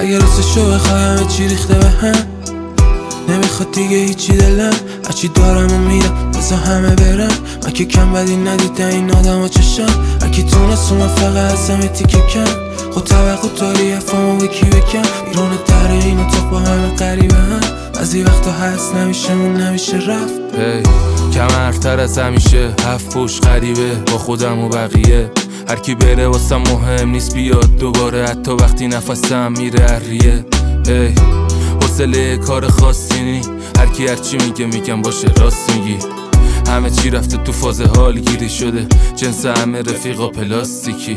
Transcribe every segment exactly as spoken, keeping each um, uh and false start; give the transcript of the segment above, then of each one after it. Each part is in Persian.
اگه راستشو بخوایم چی ریخته به هم، نمیخواد دیگه هیچی دلم، هرچی دارم و میرم بذار همه برم. من که کم بدی ندیدن این آدم و چشم، هرکی تونست اومد فقط از همه تیکه کم. خود توقع داری افامو به کی بکن، بیرون در این اتاق با همه قریبه هم. از این وقتا هست نمیشه مون نمیشه رفت. hey, کم حرفتر از همیشه، هفت پشت غریبه با خودم و بقیه. هر کی بره واسم مهم نیست بیاد دوباره، حتی وقتی نفسم میره اریه. hey, حوصله کار خاصی نی، هر کی هر چی میگه میگم باشه راست میگی. همه چی رفته تو فاز حال گیری شده، جنس همه رفیقا پلاستیکی.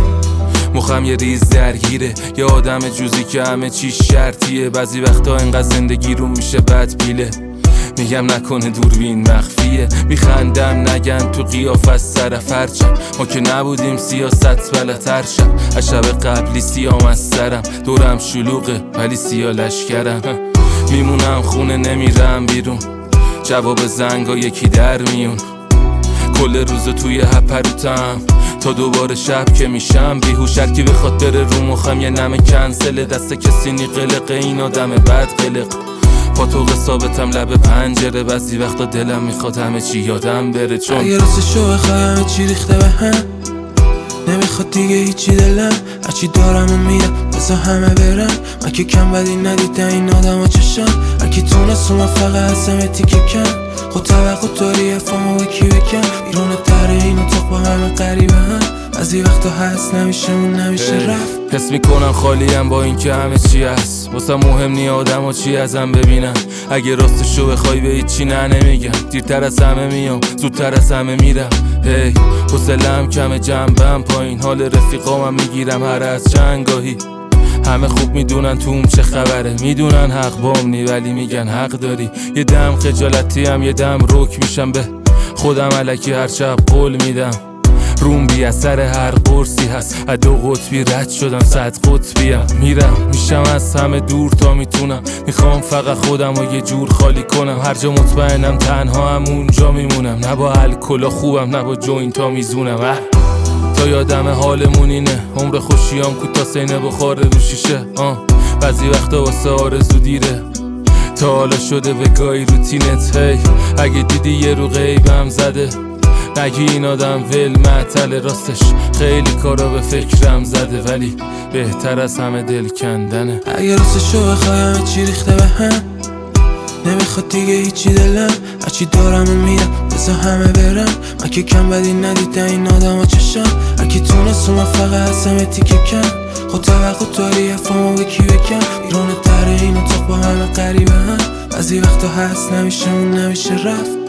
مخم یه ریز درگیره، یه آدم جوزی که همه چی شرطیه. بعضی وقتا اینقدر زندگی رو میشه بد پیله، میگم نکنه دوربین مخفیه. میخندم نگن تو قیافه سر فرچم، ما که نبودیم سیاست بلتر شب. از شب قبلی سیام از سرم، دورم شلوغه ولی سیا لشکرم. میمونم خونه نمیرم بیرون، جواب زنگا یکی در میون. کل روز توی هپروتم تا دوباره شب که میشم بیهوش. هر کی بخواد بره رو مخم یه نمه کنسله، دست کسی نی قلقه این آدم بد قلق. با تو ثابتم لب پنجره، بعضی وقتا دلم میخواد همه چی یادم بره. چون اگه راستشو بخوایم چی ریخته به هم، نمیخواد دیگه هیچی دلم، هرچی دارم و میرم بذار همه برم. من که کم بدی ندیدن این آدم و چشم، هرکی تونست اومد فقط از همه تیکه کم. خود توقع داری افامو به کی بکن، بیرون در این اتاق با همه قریبه هم. از این وقتا هست نمیشه مون نمیشه رفت. حس میکنم خالیم با این که همه چی هست، واسه مهم نی آدم و چی ازم ببینن. اگه راستشو بخوای به هیچی نه نمیگم، دیرتر از همه میام زودتر از همه میرم. هی حوصله‌ام کمه جنبم پایین، حال رفیقامم میگیرم هر از چندگاهی. همه خوب میدونن توم چه خبره، میدونن حق بام نی ولی میگن حق داری. یه دم خجالتی هم یه دم روک میشم به خودم، الکی هر شب قول میدم. روم بی اثر هر قرصی هست، از دو قطبی رد شدم صد قطبیم. میرم میشم از همه دور تا میتونم، میخوام فقط خودم رو یه جور خالی کنم. هر جا مطمئنم تنها هم اونجا میمونم، نه با الکلا خوبم نه با جوینتا میزونم. تا یادم حالمون اینه، عمر خوشیام کوتاه سینه بخاره رو شیشه. آه بعضی وقتا واسه آرزو دیره، تا حالا شده به گاهی روتینت. هی اگه دیدی یه رو غیبم زده، نگی این آدم ول معطل، راستش خیلی کارا به فکرم زده، ولی بهتر از همه دل کندنه. اگه راستشو بخوایم چی ریخته به هم، نمیخواد دیگه هیچی دلم، هرچی دارم و میرم بذار همه برم. من که کم بدی ندیدن این آدم و چشم، هرکی تونست اومد فقط از همه تیکه کم. خود توقع داری افامو به کی بکن، بیرون در این اتاق با همه قریبه هم. بعضی وقتا هست نمیشه مون نمیشه رفت.